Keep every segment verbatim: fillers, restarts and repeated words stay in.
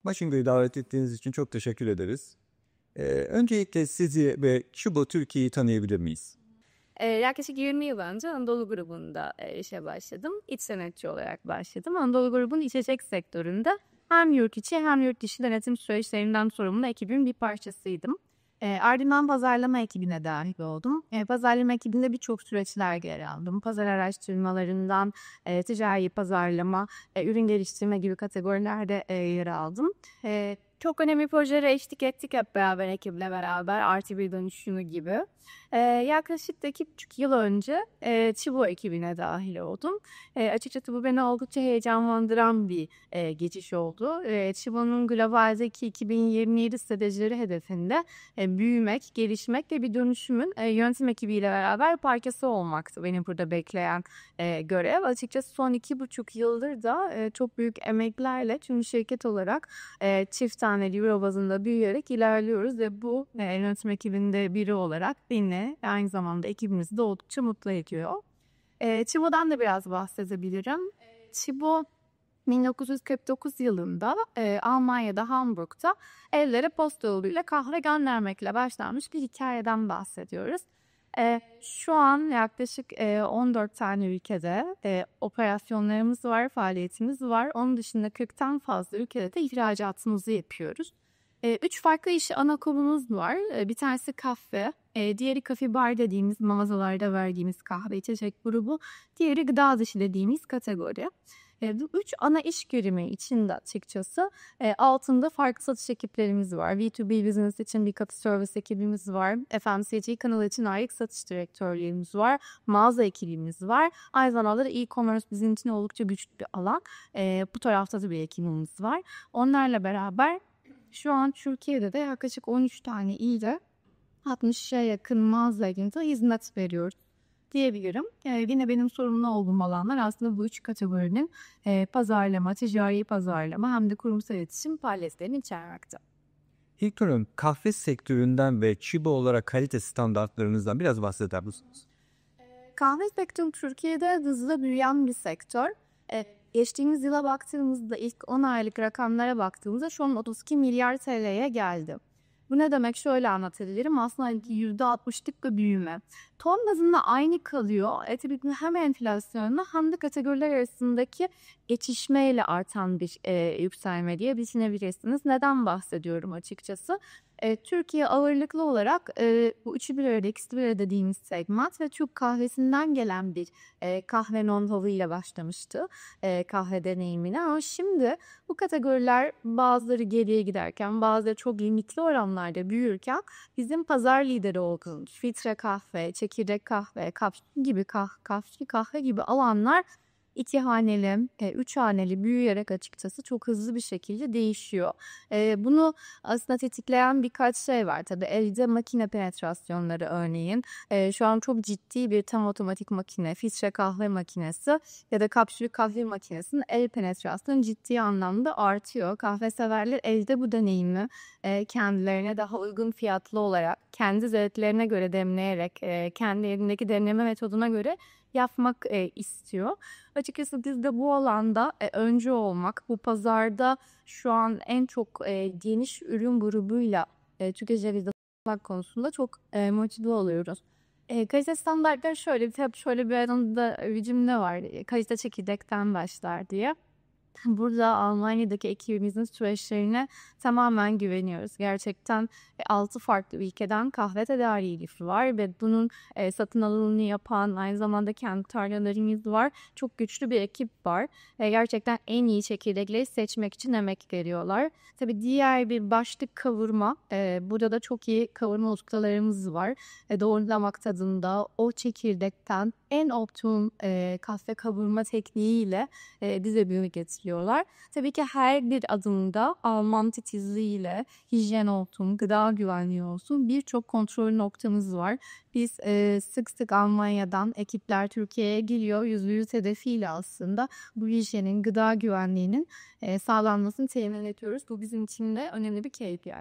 Washington'a davet ettiğiniz için çok teşekkür ederiz. Ee, öncelikle sizi ve Çibo Türkiye'yi tanıyabilir miyiz? Ee, yaklaşık yirmi yıl önce Anadolu Grubu'nda e, işe başladım. İç sanatçı olarak başladım. Anadolu Grubu'nun içecek sektöründe hem yurt içi hem yurt dışı denetim süreçlerinden sorumlu ekibin bir parçasıydım. E, ardından pazarlama ekibine dahil oldum. E, pazarlama ekibinde birçok süreçler yer aldım. Pazar araştırmalarından e, ticari pazarlama, e, ürün geliştirme gibi kategorilerde e, yer aldım. E, çok önemli projelere eşlik ettik hep beraber ekiple beraber artı bir dönüşümü gibi. E, yaklaşık da iki buçuk yıl önce e, Çibo ekibine dahil oldum. E, açıkçası bu beni oldukça heyecanlandıran bir e, geçiş oldu. E, Çibo'nun globaldeki iki bin yirmi yedi stratejileri hedefinde e, büyümek, gelişmek ve bir dönüşümün e, yönetim ekibiyle beraber parçası olmaktı benim burada bekleyen e, görev. Açıkçası son iki buçuk yıldır da e, çok büyük emeklerle tüm şirket olarak e, çift taneli euro bazında büyüyerek ilerliyoruz ve bu e, yönetim ekibinde biri olarak beni aynı zamanda ekibimizi de oldukça mutlu ediyor. E, Çibo'dan da biraz bahsedebilirim. E, Çibo bin dokuz yüz kırk dokuz yılında e, Almanya'da Hamburg'da evlere posta yoluyla kahve göndermekle başlanmış bir hikayeden bahsediyoruz. E, şu an yaklaşık e, on dört tane ülkede e, operasyonlarımız var, faaliyetimiz var. Onun dışında kırktan fazla ülkede de ihracatımızı yapıyoruz. E, üç farklı iş ana kolumuz var. E, bir tanesi kahve, e, diğeri kafe bar dediğimiz mağazalarda verdiğimiz kahve içecek grubu, diğeri gıda dışı dediğimiz kategori. E, bu üç ana iş görümü içinde açıkçası e, altında farklı satış ekiplerimiz var. B iki B business için bir katı servis ekibimiz var. F M C G kanalı için ayrı satış direktörlerimiz var. Mağaza ekibimiz var. Aynı zamanda da e-commerce bizim için oldukça güçlü bir alan. E, bu tarafta da bir ekibimiz var. Onlarla beraber şu an Türkiye'de de yaklaşık on üç tane ilde altmışa yakın mağazalarında hizmet veriyoruz diyebilirim. Yani yine benim sorumlu olduğum alanlar aslında bu üç kategorinin e, pazarlama, ticari pazarlama hem de kurumsal iletişim faaliyetlerini içermekte. İlk sorun kahve sektöründen ve Çibo olarak kalite standartlarınızdan biraz bahseder misiniz? Kahve sektörü Türkiye'de hızlı büyüyen bir sektör. E, geçtiğimiz yıla baktığımızda ilk on aylık rakamlara baktığımızda şu an otuz iki milyar T L'ye geldi. Bu ne demek? Şöyle anlatabilirim. Aslında yüzde altmışlık bir büyüme. Ton bazında aynı kalıyor. E tabii hem enflasyonla hem de kategoriler arasındaki geçişmeyle artan bir e, yükselme diye düşünebilirsiniz. Neden bahsediyorum açıkçası? E, Türkiye ağırlıklı olarak e, bu üçü bir arada, ikisi bir arada dediğimiz segment ve Türk kahvesinden gelen bir e, kahve know-how ile başlamıştı e, kahve deneyimine. Ama şimdi bu kategoriler bazıları geriye giderken, bazıları çok limitli oranlarda büyürken bizim pazar lideri olduğumuz filtre kahve, çekirdek kahve, kapsül gibi kah kapsül kahve gibi alanlar iki haneli, e, üç haneli büyüyerek açıkçası çok hızlı bir şekilde değişiyor. E, bunu aslında tetikleyen birkaç şey var. Tabii elde makine penetrasyonları örneğin. E, şu an çok ciddi bir tam otomatik makine, filtre kahve makinesi ya da kapsül kahve makinesinin el penetrasyonu ciddi anlamda artıyor. Kahve severler elde bu deneyimi e, kendilerine daha uygun fiyatlı olarak, kendi zevklerine göre demleyerek, e, kendi elindeki demleme metoduna göre yapmak e, istiyor. Açıkçası biz de bu alanda e, öncü olmak, bu pazarda şu an en çok e, geniş ürün grubuyla e, tüketicilerde satmak konusunda çok e, motive oluyoruz. E, kalite standartları şöyle, hep şöyle bir aranında bir cümle var. E, kalite çekirdekten başlar diye. Burada Almanya'daki ekibimizin süreçlerine tamamen güveniyoruz. Gerçekten altı farklı ülkeden kahve tedariği var ve bunun e, satın alımını yapan aynı zamanda kendi tarlalarımız var. Çok güçlü bir ekip var. E, gerçekten en iyi çekirdekleri seçmek için emek veriyorlar. Tabii diğer bir başlık kavurma. E, burada da çok iyi kavurma ustalarımız var. E, doğrulamak tadında o çekirdekten en optimum e, kahve kavurma tekniğiyle e, bize büyük getiriyorlar. Tabii ki her bir adımda Alman titizliğiyle hijyen olsun, gıda güvenliği olsun birçok kontrol noktamız var. Biz e, sık sık Almanya'dan ekipler Türkiye'ye geliyor. Yüzde yüz hedefiyle aslında bu hijyenin, gıda güvenliğinin e, sağlanmasını temin ediyoruz. Bu bizim için de önemli bir K P I.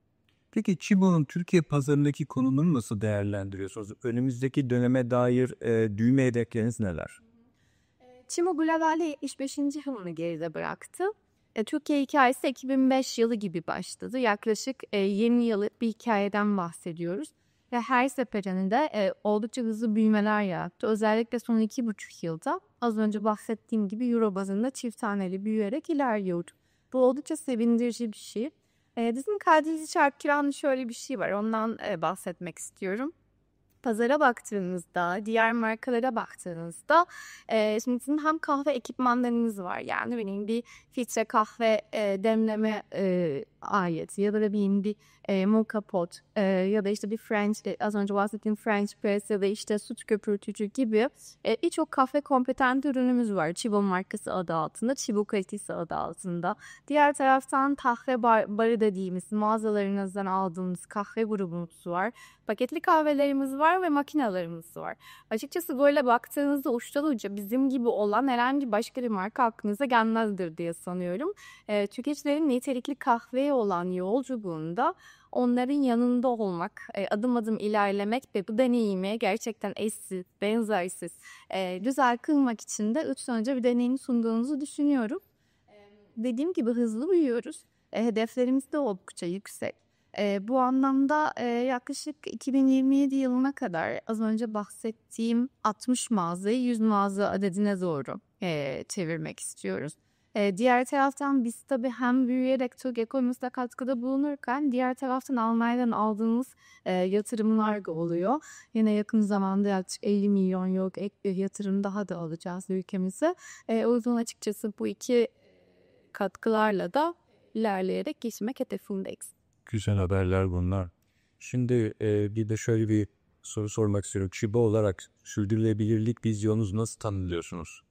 Peki Çibo'nun Türkiye pazarındaki konumunu nasıl değerlendiriyorsunuz? Önümüzdeki döneme dair e, büyüme hedefleriniz neler? Çimo globalde yetmiş beşinci yılını geride bıraktı. E, Türkiye hikayesi iki bin beş yılı gibi başladı. Yaklaşık e, yirmi yıllık bir hikayeden bahsediyoruz. Ve her seferinde e, oldukça hızlı büyümeler yarattı. Özellikle son iki buçuk yılda az önce bahsettiğim gibi Euro bazında çift taneli büyüyerek ilerliyordu. Bu oldukça sevindirici bir şey. E, bizim Karadeniz Çark Kiran'da şöyle bir şey var. Ondan e, bahsetmek istiyorum. Pazara baktığınızda, diğer markalara baktığınızda e, şimdi bizim hem kahve ekipmanlarımız var. Yani benim bir filtre kahve e, demleme e, aleti ya da ne bileyim bir e, moka pot e, ya da işte bir French, az önce bahsettiğim French press ya da işte süt köpürtücü gibi e, birçok kahve kompetenti ürünümüz var. Chibo markası adı altında, Chibo kalitesi adı altında. Diğer taraftan kahve bar, barı dediğimiz mağazalarınızdan aldığımız kahve grubumuz var. Paketli kahvelerimiz var ve makinelerimiz var. Açıkçası böyle baktığınızda uçtan uca bizim gibi olan herhangi başka bir marka aklınıza gelmezdir diye sanıyorum. E, tüketicilerin nitelikli kahveye olan yolculuğunda onların yanında olmak, e, adım adım ilerlemek ve bu deneyimi gerçekten eşsiz, benzersiz, e, güzel kılmak için de üç önce bir deneyim sunduğunuzu düşünüyorum. E, dediğim gibi hızlı büyüyoruz. E, hedeflerimiz de oldukça yüksek. E, bu anlamda e, yaklaşık iki bin yirmi yedi yılına kadar az önce bahsettiğim altmış mağazayı yüz mağaza adedine doğru e, çevirmek istiyoruz. E, diğer taraftan biz tabii hem büyüyerek Türk ekonomisine katkıda bulunurken diğer taraftan Almanya'dan aldığımız e, yatırımlar da oluyor. Yine yakın zamanda yaklaşık elli milyon euro ek bir yatırım daha da alacağız ülkemize. E, o yüzden açıkçası bu iki katkılarla da ilerleyerek geçmek hedefimdeyiz. Güzel haberler bunlar. Şimdi e, bir de şöyle bir soru sormak istiyorum. Chibo olarak sürdürülebilirlik vizyonunuz nasıl tanımlıyorsunuz?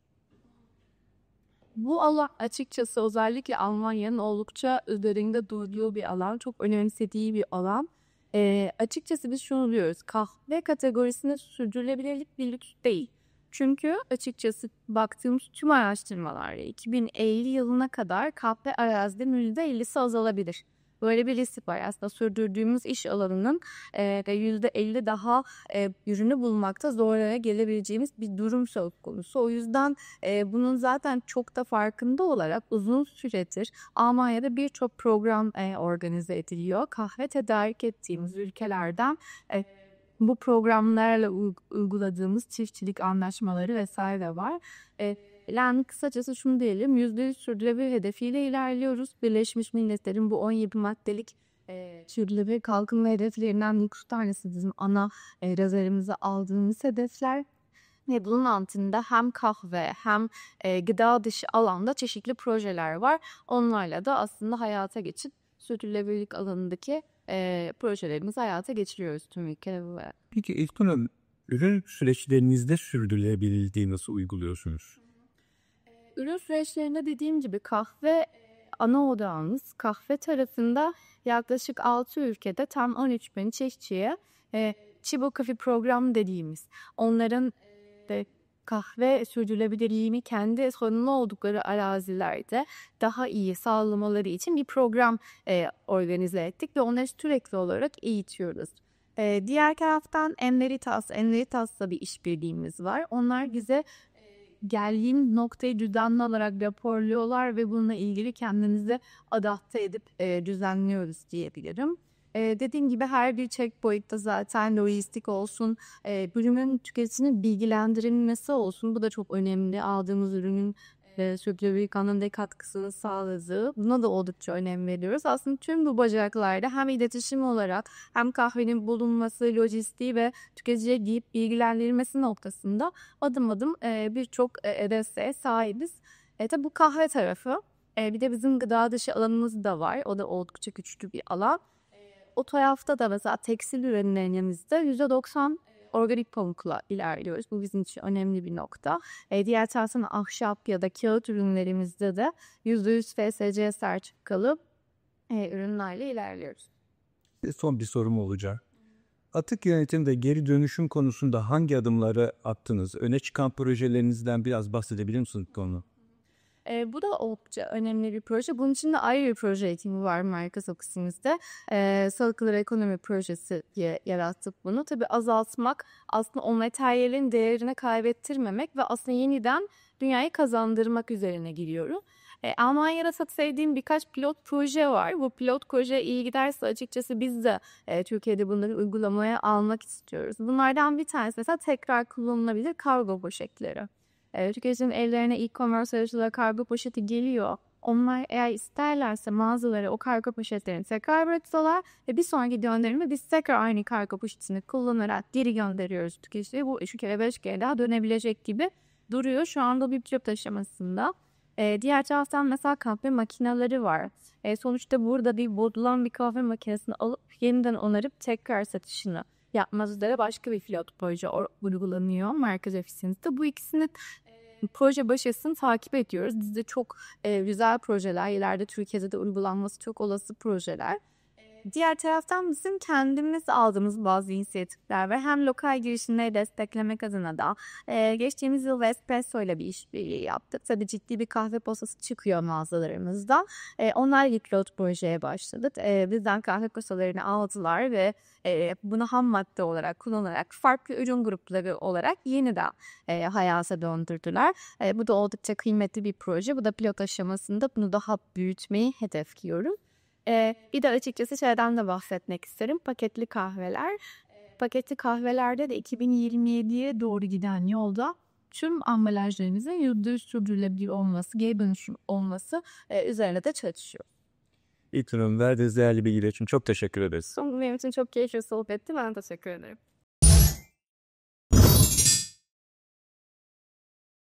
Bu alan açıkçası özellikle Almanya'nın oldukça üzerinde durduğu bir alan, çok önemsediği bir alan. Ee, açıkçası biz şunu diyoruz, kahve kategorisinde sürdürülebilirlik bir lüks değil. Çünkü açıkçası baktığımız tüm araştırmalarla iki bin elli yılına kadar kahve arazinin yüzde ellisi azalabilir. Böyle bir risk var. Aslında sürdürdüğümüz iş alanının e, yüzde elli daha e, ürünü bulmakta zorlara gelebileceğimiz bir durum söz konusu. O yüzden e, bunun zaten çok da farkında olarak uzun süredir Almanya'da birçok program e, organize ediliyor. Kahve tedarik ettiğimiz ülkelerden e, bu programlarla uyguladığımız çiftçilik anlaşmaları vesaire var. E, Yani kısacası şunu diyelim, yüzde yüz sürdürülebilir hedefiyle ilerliyoruz. Birleşmiş Milletler'in bu on yedi maddelik e, sürdürülebilir kalkınma hedeflerinden dokuz tanesi bizim ana e, rezervimize aldığımız hedefler. Ve bunun altında hem kahve hem e, gıda dışı alanda çeşitli projeler var. Onlarla da aslında hayata geçip sürdürülebilirlik alanındaki e, projelerimizi hayata geçiriyoruz tüm ülkeler olarak. Peki İlknur Hanım, ürün süreçlerinizde sürdürülebilirliği nasıl uyguluyorsunuz? Ürün süreçlerinde dediğim gibi kahve ana odağımız. Kahve tarafında yaklaşık altı ülkede tam on üç bin çiftçiye e, Chibo Coffee program dediğimiz onların e, kahve sürdürülebilirliğini kendi sorunlu oldukları arazilerde daha iyi sağlamaları için bir program e, organize ettik ve onları sürekli olarak eğitiyoruz. E, diğer taraftan Enveritas, Enveritas'la bir işbirliğimiz var. Onlar bize geldiğim noktayı düzenli olarak raporluyorlar ve bununla ilgili kendimizi adapte edip e, düzenliyoruz diyebilirim. E, dediğim gibi her bir checkpoint'ta zaten lojistik olsun, e, ürünün tüketicinin bilgilendirilmesi olsun. Bu da çok önemli. Aldığımız ürünün e, sürdürülebilirlik anlamda katkısını sağladığı. Buna da oldukça önem veriyoruz. Aslında tüm bu bacaklarda hem iletişim olarak hem kahvenin bulunması, lojistiği ve tüketiciye deyip bilgilendirilmesi noktasında adım adım e, birçok e, desteğe sahibiz. E, tabi bu kahve tarafı. E, bir de bizim gıda dışı alanımız da var. O da oldukça güçlü bir alan. O tarafta da mesela tekstil ürünlerimizde yüzde doksan organik pamukla ilerliyoruz. Bu bizim için önemli bir nokta. E, diğer taraftan ahşap ya da kağıt ürünlerimizde de yüzde yüz F S C sertifikalı e, ürünlerle ilerliyoruz. Son bir sorum olacak. Atık yönetim ve geri dönüşüm konusunda hangi adımları attınız? Öne çıkan projelerinizden biraz bahsedebilir misiniz bu konu? E, bu da oldukça önemli bir proje. Bunun için de ayrı bir proje eğitimi var Markas Ofisimizde. E, Sağlıklı Ekonomi Projesi diye yarattık bunu. Tabii azaltmak, aslında o materyalin değerini kaybettirmemek ve aslında yeniden dünyayı kazandırmak üzerine giriyorum. E, Almanya'da çok sevdiğim birkaç pilot proje var. Bu pilot proje iyi giderse açıkçası biz de e, Türkiye'de bunları uygulamaya almak istiyoruz. Bunlardan bir tanesi mesela tekrar kullanılabilir kargo poşetleri. E, tüketicilerin ellerine e-commerce aracılığıyla kargo poşeti geliyor. Onlar eğer isterlerse mağazalara o kargo poşetlerini tekrar bırakıyorlar ve bir sonraki gönderimi biz tekrar aynı kargo poşetini kullanarak geri gönderiyoruz tüketiciye. Bu üç kere beş kere daha dönebilecek gibi duruyor. Şu anda bir pilot aşamasında. Ee, diğer taraftan mesela kahve makineleri var. Ee, sonuçta burada bir bozulan bir kahve makinesini alıp yeniden onarıp tekrar satışını yapmak üzere başka bir pilot proje uygulanıyor merkez ofisimizde. Bu ikisinin proje başarısını takip ediyoruz. Bizde çok e, güzel projeler, ileride Türkiye'de de uygulanması çok olası projeler. Diğer taraftan bizim kendimiz aldığımız bazı inisiyatifler ve hem lokal girişimleri desteklemek adına da e, geçtiğimiz yıl Vespresso ile bir işbirliği yaptık. Tabii ciddi bir kahve posası çıkıyor mağazalarımızda. E, onlar bir pilot projeye başladık. E, bizden kahve posalarını aldılar ve e, bunu ham madde olarak kullanarak farklı ürün grupları olarak yeniden e, hayata döndürdüler. E, bu da oldukça kıymetli bir proje. Bu da pilot aşamasında bunu daha büyütmeyi hedefliyorum. Ee, bir de açıkçası şeyden de bahsetmek isterim. Paketli kahveler. Paketli kahvelerde de iki bin yirmi yediye doğru giden yolda tüm ambalajlarımızın yüzde yüz sürdürülebilir olması, geri dönüşüm olması e, üzerine de çalışıyor. İlknur Hanım, verdiğiniz değerli bilgiler için çok teşekkür ederiz. Benim için çok keyifli sohbetti. Ben teşekkür ederim.